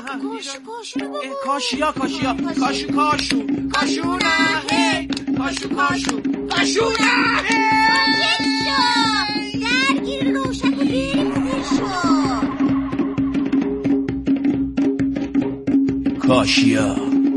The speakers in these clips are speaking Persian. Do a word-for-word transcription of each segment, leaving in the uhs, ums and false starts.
کاشو کاشو بابا. کاشیا کاشیا کاشو کاشو کاشو نه هی کاشو کاشو کاشو نه ساکت شو. درگیر روشن و بریم شو. کاشیا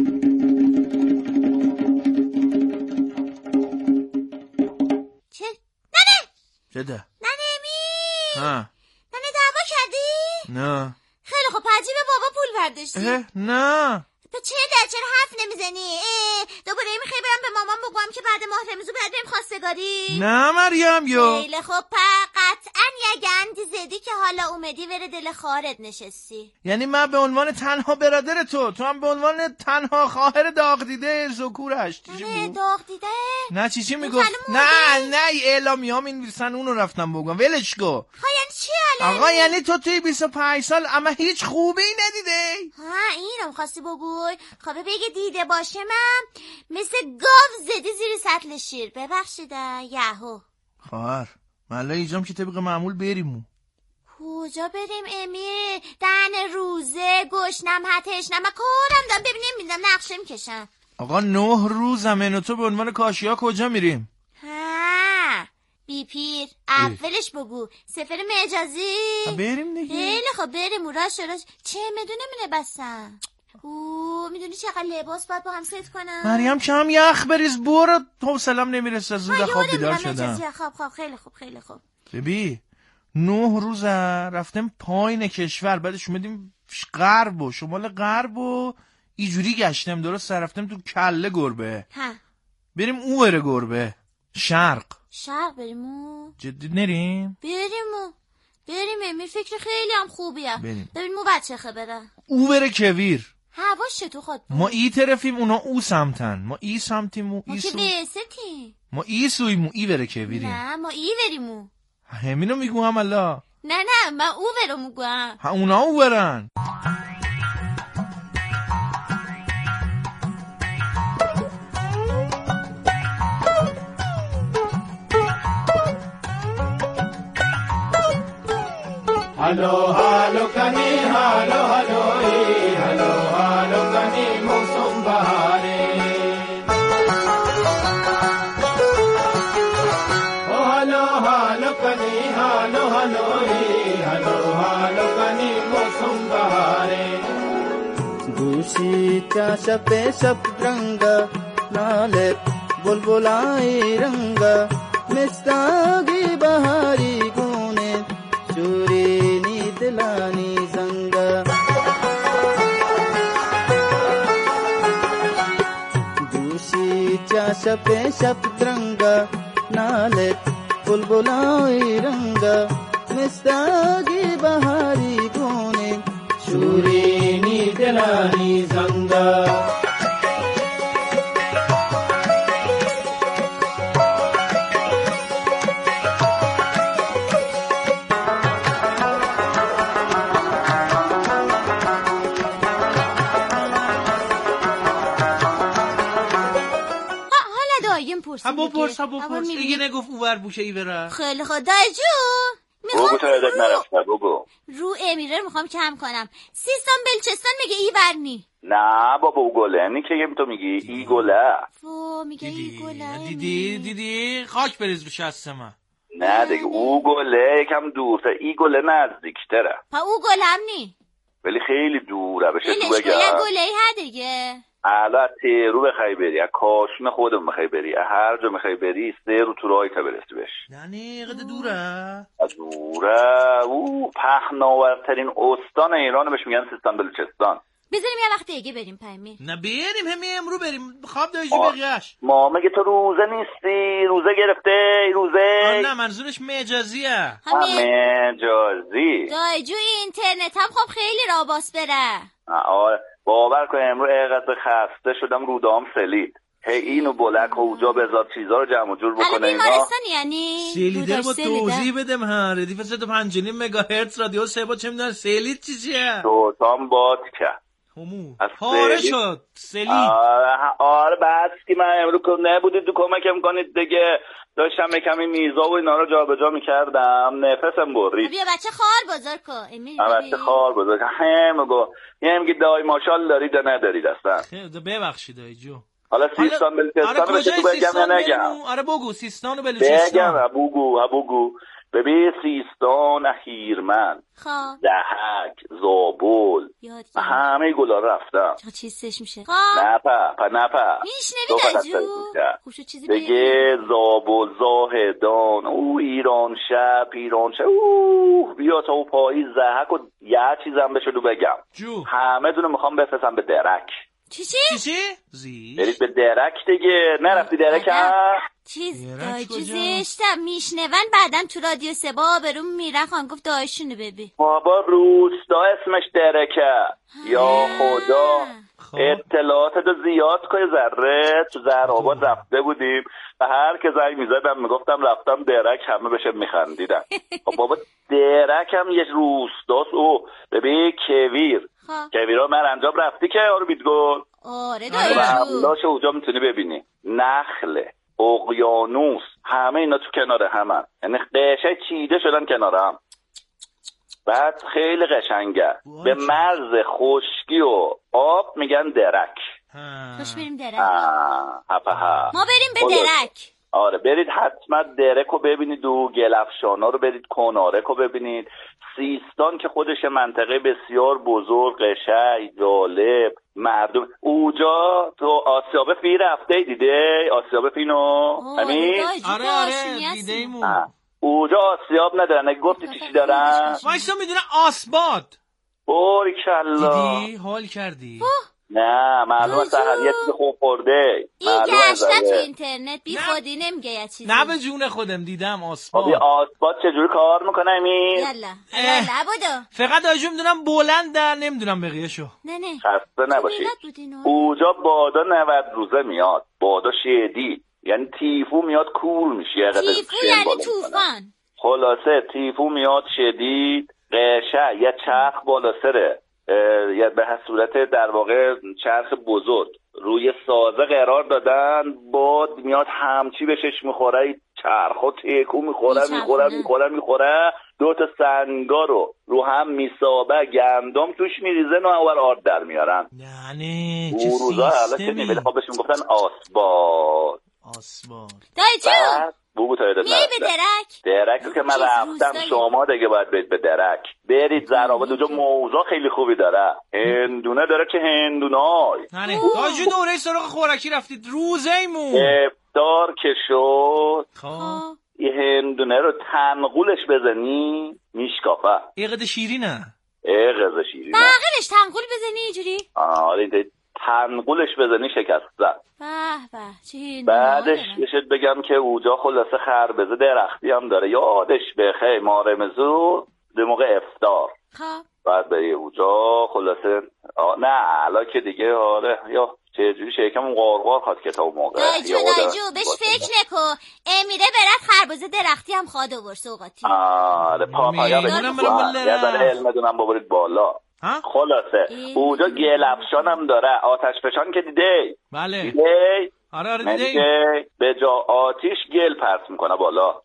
چه؟ ننه چه ده؟ ننه امی ها ننه دعوا کردی؟ نه. خیلی خب پجی به بابا پول برداشتی؟ نه. به چه در چرا حرف نمیزنی؟ دوباره میخوای برم به مامان بگم که بعد ماه رمزو باید بریم خواستگاری؟ نه مریم یو. خیلی خب قطعا یه گندی زدی که حالا اومدی وره دل خواهرت نشستی. یعنی من به عنوان تنها برادر تو تو هم به عنوان تنها خواهر داغ دیده ذکورش نه داغ دیده؟ نه چی چی میگفت؟ نه نه اعلامی ها مینویسن اونو رفتم بگم ولش کو. ها یعنی چی الان؟ آقا یعنی تو توی بیست و پنج سال اما هیچ خوبی ندیده؟ ها اینو می‌خواستی بگوی؟ خب بگه دیده باشه من مثل گاو زدی زیر سطل شیر. ببخشید یهو خواهر مالا ایجام که طبق معمول بریم. کجا بریم امیر؟ دهن روزه گشنم هتشنم من کارم دارم ببینیم میدم نقشه میکشم. آقا نه روزم من و تو به عنوان کاشیا کجا میریم؟ ها بی پیر اولش بگو سفر مجازی. بریم دیگه. خیلی خب بریم راش راش چه میدونه منه بسن. اوه میدونی چقدر لباس باید با هم ست کنم؟ مریم کم یخ بریز برو حوصله‌ام نمیرسه زود خواب بیدار شدم. خواب خواب خیلی خوب خیلی خوب. ببین نه روز رفتم پایین کشور بعدش اومدیم غرب و شمال غرب و اینجوری گشتم درست رفتم تو کله گربه. ها بریم اوره گربه شرق. شرق بریم او؟ جدی نریم؟ بریم او بریم امیر فکر خیلی هم خوبیه. بریم. ببین مو بچه خبره او بره کویر. هواش چطور خود بود؟ ما ای طرفیم اونا او سمتن. ما ای سمتیم و ای سو. ما که بستیم. ما ای سویم و ای بره کویریم. نه ما ای بریم او. همینو میگوهم الله. نه نه من او برم میگوهم. ها اونا او برن. هلو هلو کنی هلو هلوی هلو هلو کنی موسم بهاره او هلو هلو کنی هلو هلوی هلو هلو کنی موسم بهاره دوشیتا شب شب رنگ लाले बुलबुलाई रंग मिस्तागी बहारी गुने चूरी नीतलानी संग दूषी चा शपे शपद्रंग नाले बुलबुलाई रंग मिस्तागी बहारी गुने चूरी नीतलानी संग هم بپرس هم بپرس دیگه نگفت اوور بوشه ای بره. خیلی خود دایجو میخوام تو یادت نرفته بگو رو امیره رو میخوام کم کنم. سیستان بلوچستان میگه ای برنی. نه بابا او گله نی که تو میگی ای گله فو میگه ای گله دیدی دیدی خاک بریز رو شست من. نه دیگه او گله یکم دورتر ای گله نزدیکتره. پا او گله هم نی ولی خیلی دوره بشه تو بگم یه گله ای ها دیگه. الان تیرو بخوای بری از کاشون خودم بخوای بری هر جا میخوای بری سه رو تو راهی تا برسی بش. نه نه قد دوره از دوره او پهناورترین استان ایران بهش میگن سیستان بلوچستان. بذاریم یه وقت دیگه بریم پیمی. نه بریم همین امرو بریم خواب دایجو بقیهش. ما مگه تو روزه نیستی روزه گرفته روزه. نه منظورش مجازیه. مجازی دایجو اینترنت هم خب خیلی راه باس بره. آره باور کن امرو اینقدر خسته شدم رودام سلید هی اینو بلک و اوجا بذار چیزا رو جمع جور بکنه اینا. بیمارستان یعنی سلیده رو با توضیح بدم ها ردیف سه تا پنج مگاهرتز رادیو سه با چه میدونن سلید چی چیه تو تام باد که همون از پاره سلی. شد سلی. آره, آره بعد که من امروز نبودید تو کمکم کنید دیگه، داشتم کمی میزا و اینا رو جابجا میکردم، نفسم برید. بیا بچه خار بزرگ کن امیل. بچه خار بزرگ هم گو یه میگی دای ماشال دارید یا ندارید اصلا. خیلی ببخشید دایی جو. حالا سیستان بلوچستان آره رو بگم سیستان یا نگم؟ آره بگو سیستان و بلوچستان. بگم بگو بگو. ببین سیستان، هیرمند، خب دهک، زابل، یاد من همه گلا رفتم. چه چیزش میشه؟ خب نپا پا نپا میشنوی دایجو خوشو چیزی بگی. دیگه زابل، زاهدان، او ایران شب ایران شب، او بیا تا او پایی زهک و یه چیزم بشدو بگم جو همه دونو میخوام بفرستم به درک. چی چی؟ چی چی؟ زی برید به درک دیگه، نرفتی درک هم؟ چیز درک دایجو کجا؟ زشتم میشنون بعدم تو رادیو سبا بروم میرن خان گفت دایشونو ببین. بابا روستا اسمش درکه. یا خدا خب اطلاعات رو زیاد کنی ذره. تو زهرآباد رفته بودیم و هر که زنگ میزدم میگفتم رفتم درک، همه بشه میخندیدن. خب بابا درک هم یه روستاست. او ببین کویر خب کویرها مرنجاب رفتی که یارو بیدگل آره و دایجو املاش اونجا میتونی ببینی، نخله، اقیانوس، همه اینا تو کنار همن، یعنی قشنگ چیده شدن کنار هم. بعد خیلی قشنگه. به مرز خشکی و آب میگن درک. خوش بریم درک. آه هپا ها. ما بریم به خلاص. درک. آره برید حتما درک رو ببینید و گلفشانا رو برید، کنارک رو ببینید. سیستان که خودش منطقه بسیار بزرگ، قشنگ، جالب، مردم. اوجا تو آسیاب فی رفته دیده؟ آسیاب فینو همین؟ آره آره دیده ایمو. اوجا آسیاب ندارن، اگه گفتی چی چی دارن؟ وایسا میدونه آسباد. باریکلا دیدی؟ حال کردی؟ نه معلومه سهر یه چیز خوب خورده. این معلومه گشته تو زده. اینترنت بی خودی نمیگه یه چیزی. نه به جون خودم دیدم خب آسباد. یه آسباد چجوری کار میکنه امیر؟ یلا یلا نبودو. فقط دایجو میدونم بلندن، نمیدونم بقیه شو. نه نه خسته نباشید. بلد بودین ها. اوجا بادا نود روزه میاد، بادا شدید، یعنی تیفو میاد کور میشه یه قدر تیفو شن یعنی بالا می‌کنه. طوفان. خلاصه تیفو میاد شدید، قشه یه چرخ بالا سره، اه، یه به صورت در واقع چرخ بزرگ روی سازه قرار دادن، باد میاد همچی بهش میخوره، چرخ و تیکو میخوره میچرخونه. میخوره میخوره میخوره دو تا سنگا رو رو هم میسابه، گندم توش میریزه و اول آرد در میارن. نه نه چه اون روزا حالا که سیستمی. نیمه خب بهش میگفتن آسباد. آسباد. دایجو بعد بگو تا یادت میری به نرفته. درک. درک رو که من چه رفتم، روستایی؟ شما دیگه باید برید به درک. برید زهرآباد، اونجا موضوع خیلی خوبی داره، هندونه داره که هندونای. نه نه دایجو دوره سراغ خوراکی رفتید روزه ایمو. افطار که شد خب یه هندونه رو تنقولش بزنی میشکافه. ایقد شیرینه. اغز شیرینه. بغلش تنقول بزنی اینجوری. آره این تنقولش بزنی شکسته. به به چه هندونه بعدش دارن. بهت بگم که اوجا خلاصه خربزه درختی هم داره، یادش بخیر مارمزو به موقع افطار. خب بعد به اوجا خلاصه آه نه علا که دیگه آره یا چه جوری شکم قارقار خواست کتاب موقع. دایجو دایجو بهش فکر نکن. امیره برد خربزه درختی هم خواد آور سوقاتی. آره پاپایا میدونم بگیم برم با بلرم. یه ذره علم دونم ببرید بالا. ها؟ خلاصه ای. اوجا گل افشان هم داره، آتش فشان که دیده؟ بله. دیده؟ آره آره دیده. دیده؟ به جا آتیش گل پرت میکنه بالا.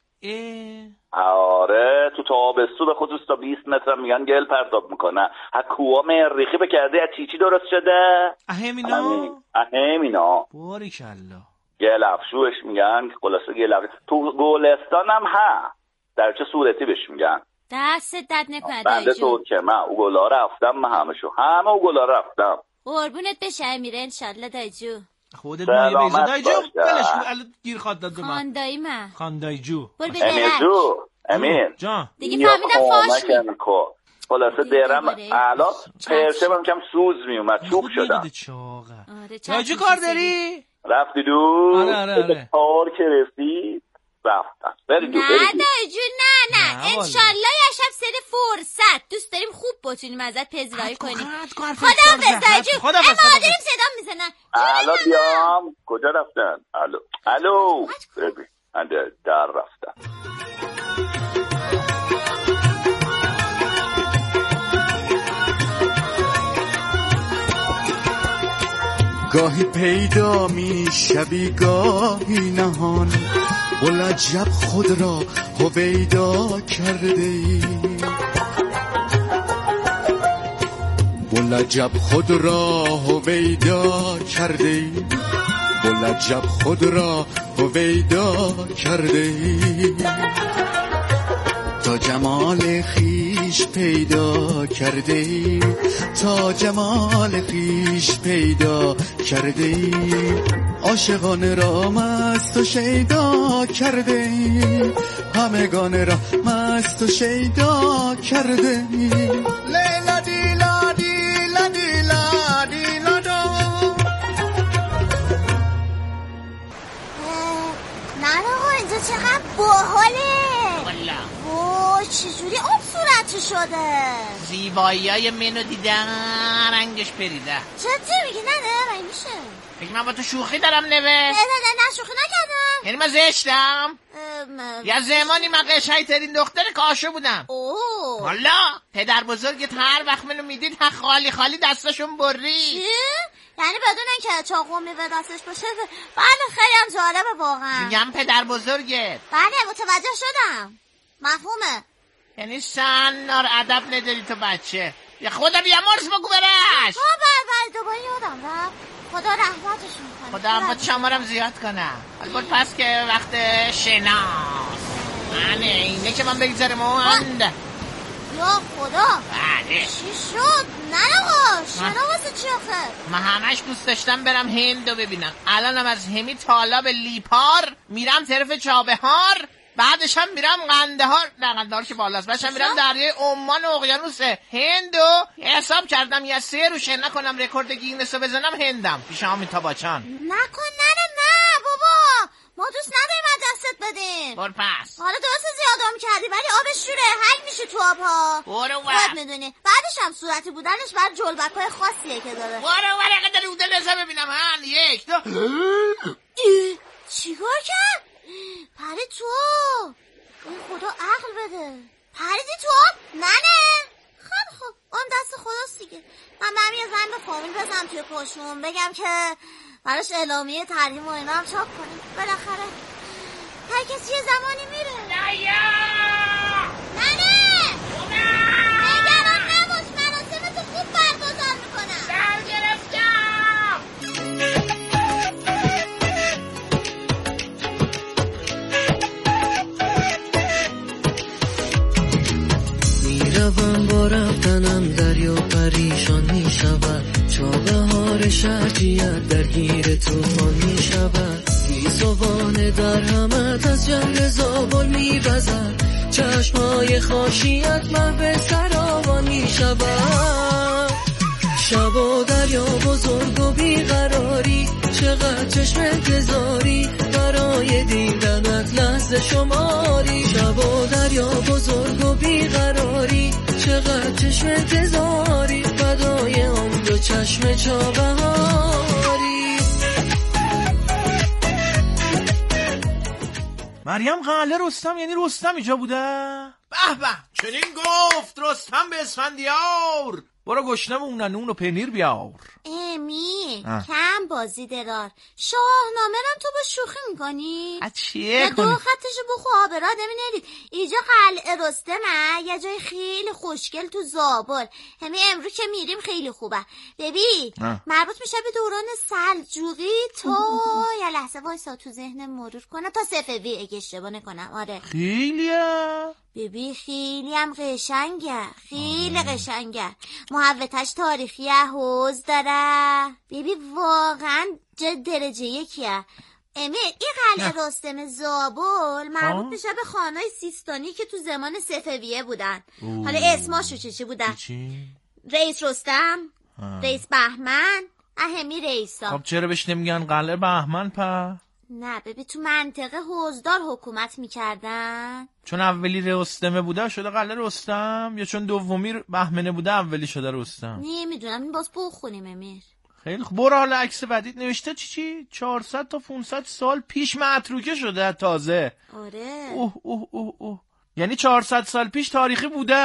اه. آره تو تابستون به خصوص تا بیست متر هم میگن گل پرتاب میکنه. ها کوها مریخی به کرده از چی چی درست شده؟ اهمینا. اهمینا باریکالله. گل افشوش میگن، خلاصه گل افشو تو گلستان هم ها، در چه صورتی بهش میگن؟ دستت دد نکنه بنده دایجو. تو که من او گلا رفتم، من همه شو همه او گلا رفتم. قربونت بشه امیره انشالله دایجو. خودت مایه سلامت بیزا دایجو باش. بلش کن الان گیر خواد داد به من. خاندایی من خان دایجو. برو به امیر درک. جو امیر جان دیگه فهمیدم فاش می خلاصه دیگه درم بره. الان چشم. پرسه هم کم سوز میومد، چوب شدم. دیده چاقه. آره دایجو کار داری؟ رفتی دو آره، آره، آره. کار که رسید رفتم. بری دو نه بری دو. دایجو نه نه نه، والا. انشالله یه شب سر فرصت دوست داریم خوب بتونیم ازت پذیرایی کنیم. خدا خدا حافظ دایجو. خدا اما حافظ. داریم صدا میزنن. الو بیام کجا رفتن؟ الو الو ببین من در رفتم. گاهی پیدا می شوی گاهی نهان، بلعجب خود را هویدا کرده ای، بلعجب خود را هویدا کرده ای، بلعجب خود را هویدا کرده ای، تا جمال خیش پیدا کرده ای، تا جمال خیش پیدا کرده ای، عاشقانه را مست و شیدا کرده ای، همگان را مست و شیدا کرده ای. لیلا دیلا دیلا دیلا دیلا دا. نه آقا اینجا چقدر باحاله. وای چجوری آب صورت شده؟ زیبایی های منو دیدن رنگش پریده. چطور میگی؟ نه نه من میشه بگی من با تو شوخی دارم نوشت. نه نه نه شوخی نکردم. یعنی من زشتم؟ ام... یا زمانی من قشنگ ترین دختر کاشو بودم. اوه والا پدر بزرگت هر وقت منو میدید ها خالی خالی دستاشون بری. چی؟ یعنی بدون اینکه چاقو میوه دستش باشه؟ بله خیلی هم جالبه واقعا. میگم پدر بزرگت. بله متوجه شدم. مفهومه. یعنی سنار ادب نداری تو بچه. یا خدا بیامرز بگو برش. ها بله بله دوباره یادم رفت. خدا رحمتشون کنه. خدا هم شمارم زیاد کنم. البته پس که وقت شناس من اینه که من بگذاره موند. یا خدا بله چی شد؟ نه آقا شنا واسه چی آخه؟ من همش دوست داشتم برم هندو ببینم. الانم از همی تالا به لیپار میرم طرف چابهار، بعدش هم میرم قندهار. نه قندهار که بالاست. بعدش هم میرم دریای عمان و اقیانوس هندو. حساب کردم یه سه رو شنا کنم رکورد گینس رو بزنم هندم پیش همین تاباچان. نکن نه نه بابا ما دوست نداریم از دستت بدیم. بر پس حالا درست زیادم کردی ولی آبش شوره حل میشه تو آبها. برو خود میدونی. بعدش هم صورتی بودنش بعد جلبکای خاصیه که داره. برو برو قدر اوده لزه ببینم. هن یک دو. چیکار کرد؟ پری تو این خدا عقل بده. پریدی تو؟ نه نه خب خب اون دست خداست دیگه. من برم یه زنگ به فامیل بزنم توی پشتون بگم که براش اعلامیه تحریم و اینا هم چاپ کنیم. بالاخره هر کسی یه زمانی میره. نه یا نه نه نگران نباش مراسمتو خوب برگزار میکنم. سر گرفتم. میروم با رفتنم دریا پریشان میشود، چابهار شرجیت درگیر توفان میشود، گیسوان در همت از جنگ زابل میوزد، چشمای خاشیت من به سراوان میشود، شب و دریا بزرگ و بیقراری، چقدر چشم انتظاری برای دیدنت لحظه شماری، شب و دریا بزرگ و بیقراری، چقدر چشم انتظاری فدای آن دو چشم چابهاری. مریم قله رستم یعنی رستم اینجا بوده؟ به به چنین گفت رستم به اسفندیار. برو گشنم اون نون و پنیر بیار. امی کم بازی درار. شاهنامه رو تو با شوخی میکنی؟ از چیه کنی؟ دو خطشو بخو آبرا نمینید. اینجا قلعه رستمه یه جای خیلی خوشگل تو زابل. همین امروز که میریم خیلی خوبه. ببین مربوط میشه به دوران سلجوقی. تو یه لحظه وایسا تو ذهنم مرور کنم تا صفوی اگه اشتباه نکنم. آره خیلیه ببین خیلی هم قشنگه. خیلی قشنگه. محوطش تاریخی حوض داره. ببین واقعا درجه یکیه. امیر این قلعه رستم زابل مربوط میشه به خانهای سیستانی که تو زمان صفویه بودن. اوه. حالا اسماشو چی چی بودن؟ چی؟ رئیس رستم، آه. رئیس بهمن، اهمی رئیسا. خب چرا بهش نمیگن قلعه بهمن په؟ نه ببین تو منطقه حوزدار حکومت میکردن. چون اولی رستمه بوده شده قلعه رستم، یا چون دومی بهمنه بوده اولی شده رستم؟ نمیدونم این باز بخونیم امیر. خیلی خوب برو حالا عکس بعدیت نوشته چی چی چهارصد تا پانصد سال پیش متروکه شده تازه. آره اوه اوه اوه اوه یعنی چهارصد سال پیش تاریخی بوده.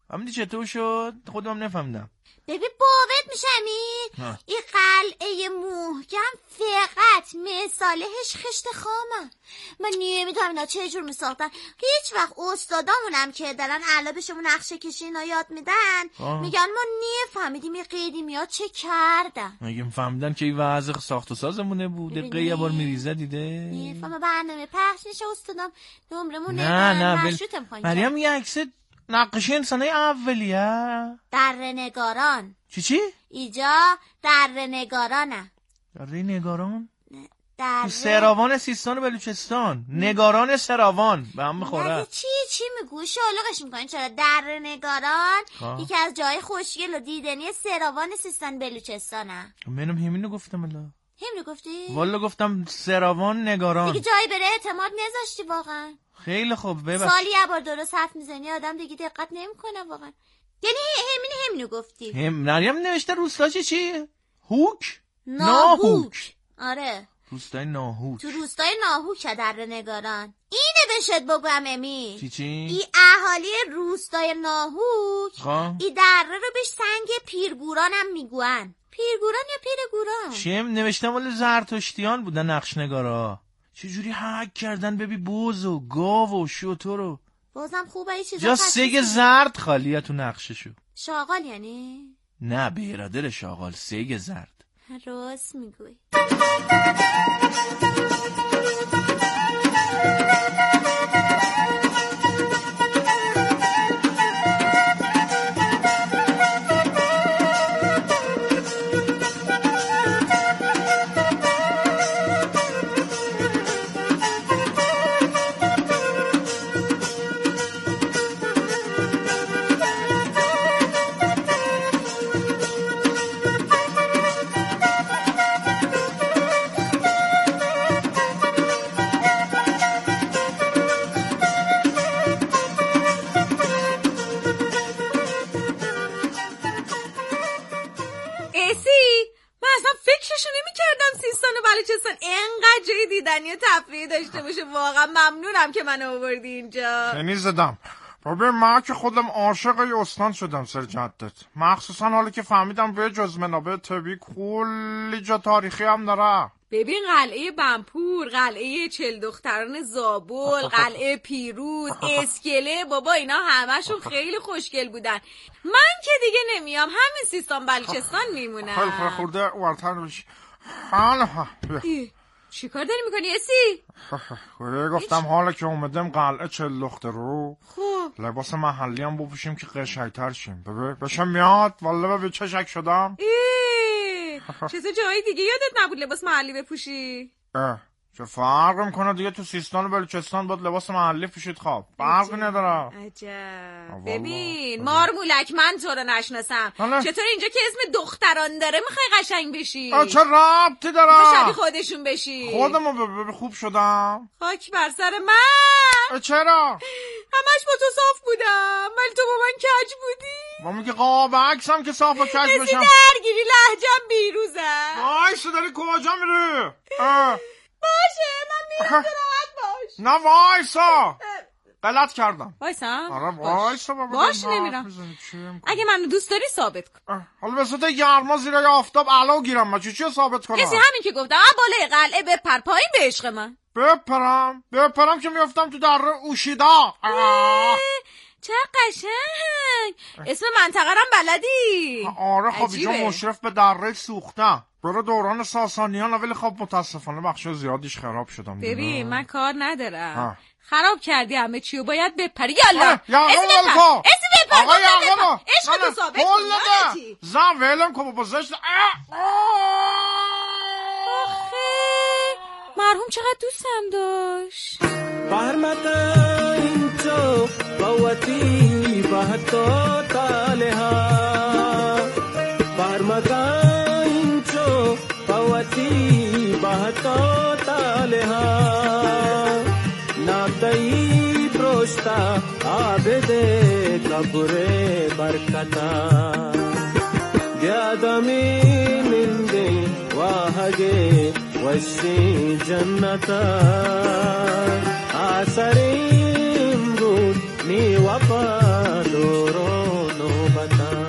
همین چطور شد؟ خودم نفهمیدم. ببین باورت میشه امیر، این قلعه محکم فقط مثالهش خشت خامه. من نمیدونم اینا چه جور میساختن. هیچ وقت استادامونم که دارن علابشمون نقشه کشی اینا یاد میدن آه. میگن ما نفهمیدیم این قدیمی ها چه کردن. اگه فهمیدن که این وضع ساخت و سازمونه بود دقیقه یه بار میریزه دیده نفهمه برنامه پخش نشه استادام نمرمون نه نه بل... مریم یه عکس نقاشی انسانای اولیه دره نگاران. چی چی؟ ایجا دره نگارانه. دره نگاران؟ دره سراوان سیستان و بلوچستان. نگاران سراوان به هم بخوره. چی چی میگوی شالقش میکنین چرا؟ دره نگاران آه. یکی از جای خوشگل و دیدنی سراوان سیستان بلوچستانه. منم همینو گفتم الا همینو گفتی؟ والا گفتم سراوان نگاران. دیگه جایی بره اعتماد نذاشتی واقعا. خیلی خوب ببخش. سالی یه بار درست حرف میزنی آدم دیگه دقت نمیکنه واقعا. یعنی همین همینو گفتی. هم مریم نوشته روستا چی چی؟ هوک؟ ناهوک. آره. روستای ناهوک. تو روستای ناهوک در نگاران. اینه بهت بگم امی. چی چی؟ ای اهالی روستای ناهوک. خواه؟ ای دره رو بهش سنگ پیرگوران هم میگوان. پیرگوران یا پیرگوران؟ چیم نوشتم ولی زرتشتیان بودن نقشنگارا. چجوری حک کردن ببی بوز و گاو و شتر رو. بازم خوبه ای چیزا جا سگ زرد خالیه تو نقششو. شاغال یعنی؟ نه برادر شاغال سگ زرد. راست میگوی. دیدنی تفریحی داشته باشه. واقعا ممنونم که من آوردی اینجا. خیلی زدم ببین من که خودم عاشق ی استان شدم سر جدت، مخصوصا حالا که فهمیدم به جز منابع طبیعی کلی جا تاریخی هم داره. ببین قلعه بمپور، قلعه چل دختران زابل، قلعه پیروز، اسکله، بابا اینا همشون خیلی خوشگل بودن. من که دیگه نمیام، همین سیستان بلوچستان میمونم. خیلی خورده ورتر بشی. حالا چی کار داری میکنی اسی؟ گفتم حالا که اومدم قلعه چل دختر رو خوب لباس محلی هم بپوشیم که قشنگ‌تر شیم. ببین بشم میاد والا ببین چه شک شدم. چه جایی دیگه یادت نبود لباس محلی بپوشی؟ اه چه فرق میکنه دیگه تو سیستان و بلوچستان باید لباس محلی پوشید. خواب فرقی نداره. عجب. ببین مارمولک من تو رو نشناسم. چطور اینجا که اسم دختران داره میخوای قشنگ بشی؟ چه ربطی داره؟ شبیه خودشون بشی. خودمو ببین خوب شدم. خاک بر سر من. چرا؟ همش با تو صاف بودم ولی تو با من کج بودی. با میگه قاب عکسم که صاف و کج بشم. بسی درگیری لهجم بیروزم. وایسا داری کجا میری؟ باشه من میرم راحت باش. نه وایسا غلط کردم. وایسا آره وایسا بابا. باش نمیرم. اگه منو دوست داری ثابت کن. حالا به صورت گرما زیر آفتاب علاو گیرم من چی چی ثابت کنم؟ کسی همین که گفتم بالای قلعه بپر پایین به عشق من. بپرم بپرم که میافتم تو دره اوشیدا. چه قشنگ. اسم منطقه رم بلدی؟ آره خب اینجا مشرف به دره سوخته. برای دوران ساسانیان ولی خب متاسفانه بخش زیادیش خراب شدم. ببین من کار ندارم. خراب کردی همه چیو باید بپری. یالا اسم بپر اسم بپر آقا یالا عشق تو ثابت کن. زن ولم که با زشت. آخه مرحوم چقدر دوستم داشت. برمتا اینجا باوتی بحثو تالها برمتا اینجا باوتی بحثو تالها ناتایی پروشتا آبده کبره برکتا دیادمی منده واهگه وشی جنتا آسریم رود می وفا دورو نوبتم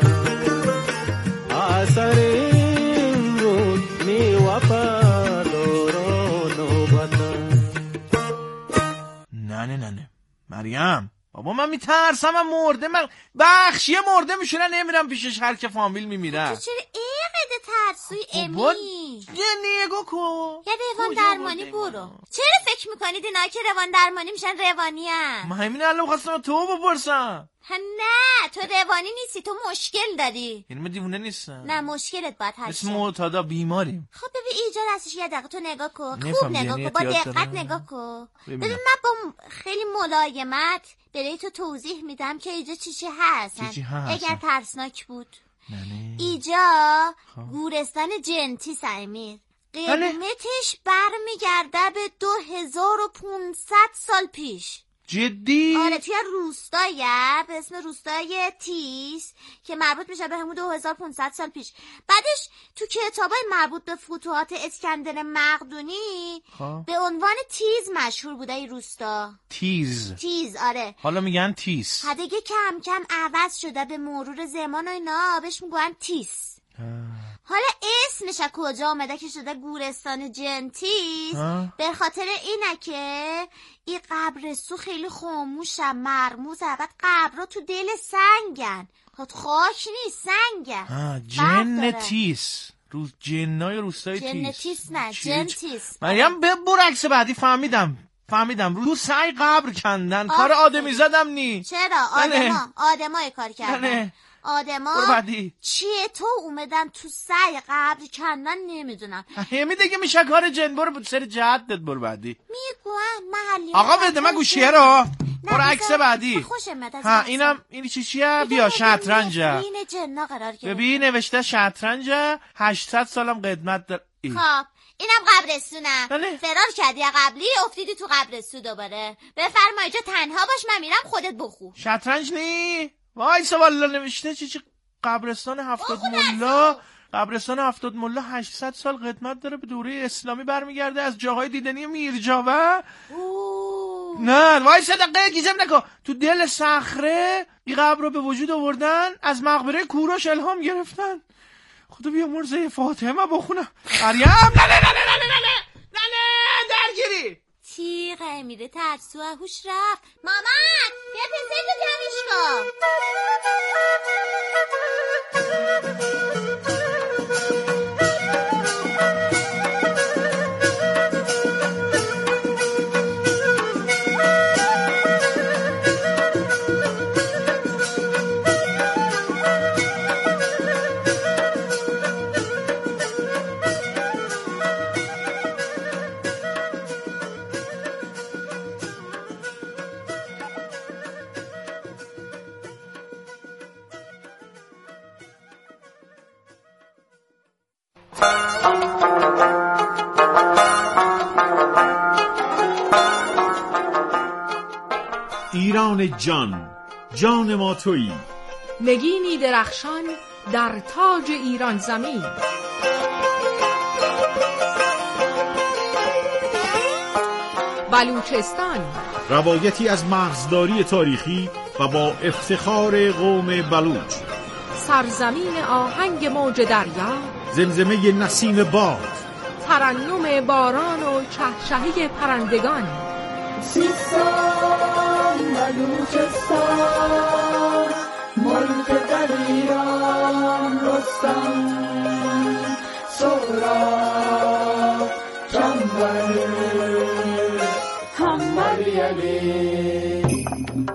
اثر این روز میوه پردارا نوبتم. نه نه نه نه مریم بابا من میترسم، من مرده، من بخشیه مرده میشونن نمیرم پیشش، هر که فامیل میمیرن. تو چرا اینقدر ترسوی امی؟ یه نگاه کن، یه روان درمانی برو. چرا فکر میکنید اینا که روان درمانی میشن روانی هم؟ من همین الان خواستم تو بپرسم. نه تو روانی نیستی، تو مشکل داری. یعنی من دیوونه نیستم؟ نه مشکلت باید حل شه. مثل معتادا بیماریم. خب ببین ایجاد هستش، یه دقیقه تو نگاه کن، خوب نگاه کن، با دقت نگاه کن. ببین من با خیلی ملایمت برای تو توضیح میدم که اینجا چی چی هست. چی چی هست؟ اگر ترسناک بود. نه نه. اینجا گورستان جنتی امیر. قیمتش برمیگرده به دو هزار و پونصد سال پیش. جدی؟ آره توی روستایه به اسم روستای تیز که مربوط میشه به همون دو هزار و پونصد سال پیش. بعدش تو کتابای مربوط به فتوحات اسکندر مقدونی خواه. به عنوان تیز مشهور بوده این روستا. تیز تیز آره. حالا میگن تیز. دیگه کم کم عوض شده به مرور زمان و اینا بهش میگن تیز. حالا اسمش از کجا آمده که شده گورستان جنتیز؟ به خاطر اینه که این قبرستو خیلی خاموشه، مرموزه، بعد قبرها تو دل سنگن، خاک نیست سنگن. جنتیز روز جنای روستای تیز. جنتیز نه جنتیز. مریم برو عکس بعدی. فهمیدم فهمیدم رو سعی قبر کندن کار آدمی زدم نی. چرا آدما آدمای کار کردن. آدما چیه تو اومدن تو سعی قبر کندن نمیدونم. همین دیگه میشه کار جن. برو سر جهتت برو بعدی. میگوان محلی آقا بده من گوشیه رو. برو عکس بعدی. خوشم ها اینم این چی چیه؟ بیا شطرنجه. این جنا قرار گرفت. ببین نوشته شطرنجه هشتصد سالم قدمت داره. خب اینم قبرستونم. فرار کردی قبلی افتیدی تو قبرستون دوباره. بفرما اینجا تنها باش، من میرم خودت بخو. شطرنج نی؟ وای سوالا نوشته چی چی قبرستان هفتاد ملا. قبرستان هفتاد ملا هشتصد سال قدمت داره، به دوره اسلامی برمیگرده، از جاهای دیدنی میرجاوه. نه وای صدقه گیزم نکن. تو دل صخره این قبر رو به وجود آوردن، از مقبره کوروش الهام گرفتن. خدا بیا مرزه فاطمه بخونم. مریم نه نه نه نه نه نه نه نه درگیری تیغ امیره ترسو هوش رفت. مامان بیا پسر تو جمعش کن. ایران جان، جان ما تویی. نگینی درخشان در تاج ایران زمین. بلوچستان، روایتی از مرزداری تاریخی و با افتخار قوم بلوچ. سرزمین آهنگ موج دریا، زمزمه نسیم باد، ترنم باران و چهچهه پرندگان. سیستان بلوچستان، ملک در ایران رستم، سهراب جنبل همبر علی.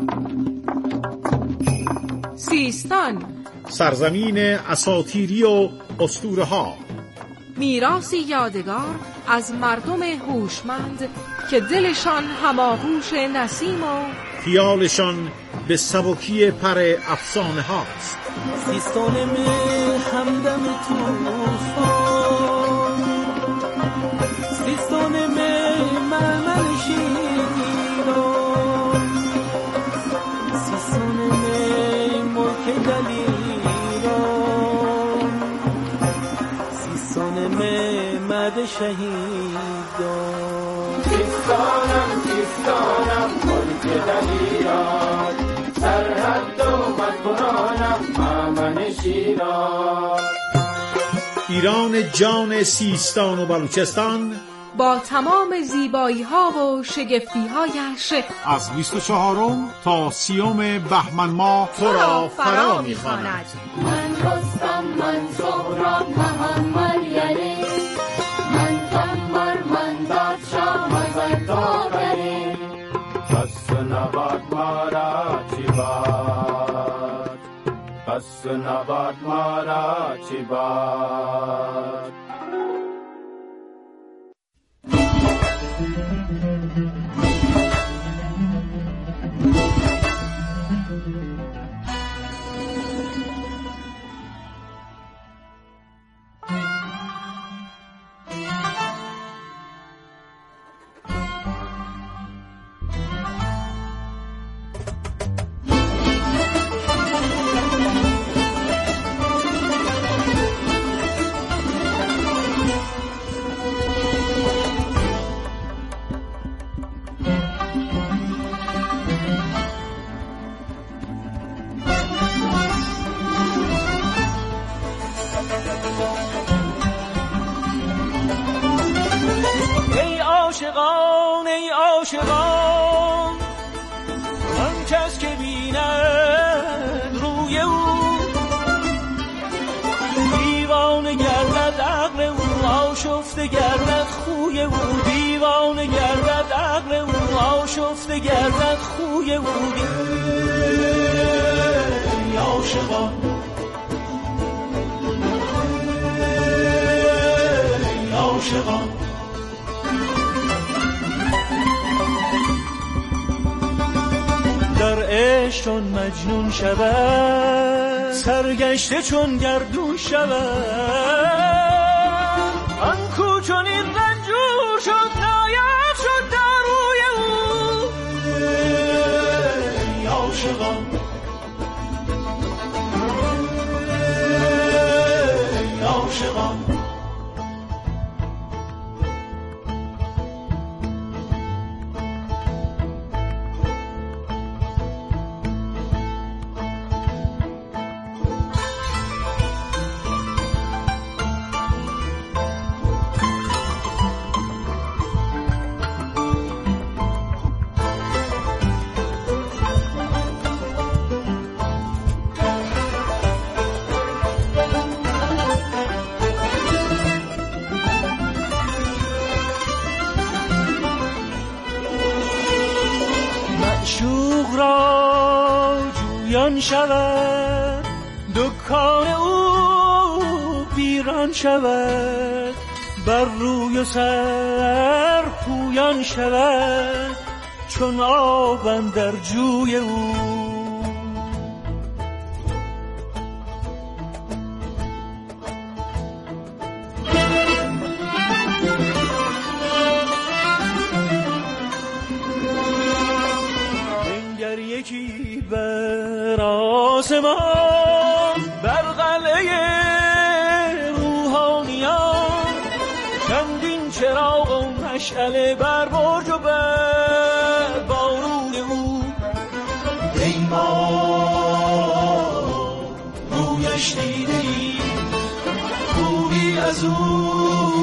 سیستان، سرزمین اساطیری و اسطوره ها، میراثی یادگار از مردم هوشمند که دلشان هماغوش نسیم و خیالشان به سبکی پر افسانه هاست. سیستان می همدم توفان، سیستان می مرمر شیران، سیستان می ملک دلیران، سیستان می مد شهیدان. سیستانم سیستانم ملک دلیران، سرحد آمد برانم مامن شیراز. ایران جان سیستان و بلوچستان با تمام زیبایی ها و شگفتی هایش از بیست و چهارم تا سیوم بهمن ماه تو را فرا می‌خواند. من رستم، من سهراب، محمد یلی، من قمر، من بادشاه، من داوری. بس نباد مارا چی باد، بس نباد مارا چی باد. عاشقان ای عاشقان، آن کس که بیند روی او دیوانه گردد، عقل او آشفته گردد، خوی او دیوانه گردد، عقل او آشفته گردد، خوی او. ای عاشقان ای عاشقان، در عشق چون مجنون شود، سرگشته چون گردون شود، آن کو چون این رنجور شد ناید شد در روی او. ای عاشقان ای عاشقان، معشوق را جویان شود، دکان او ویران شود، بر روی و سر پویان شود، چون آب اندر جوی او. یکی بر آسمان، بر قلعه روحانیان، چندین چراغ و مشعله بر برج و بر باروی او. ای ما رویش دیدی، خوبی از او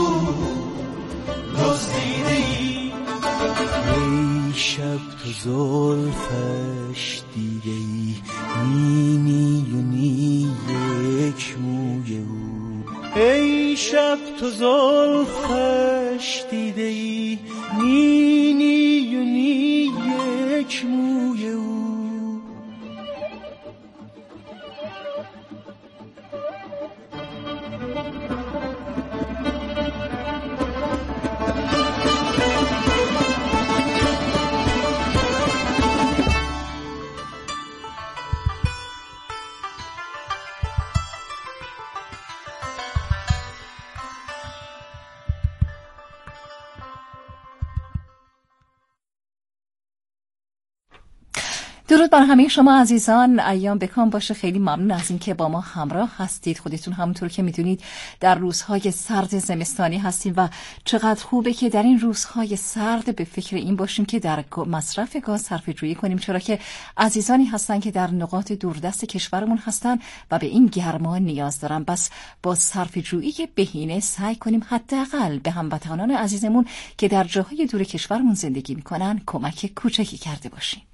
دزدیدی. ای شب تو زلفش دیده ای، نی نی و نی یک موی او. ای شب تو زلفش دیده ای، نی نی و نی یک موی او. درود بر همه شما عزیزان، ایام بکام باشه. خیلی ممنون از این که با ما همراه هستید. خودتون همونطور که میدونید در روزهای سرد زمستانی هستیم و چقدر خوبه که در این روزهای سرد به فکر این باشیم که در مصرف گاز صرفه جویی کنیم، چرا که عزیزانی هستن که در نقاط دوردست کشورمون هستن و به این گرما نیاز دارن. بس با صرفه جویی بهینه سعی کنیم حداقل به هموطنان عزیزمون که در جاهای دور کشورمون زندگی میکنن کمک کوچکی کرده باشیم.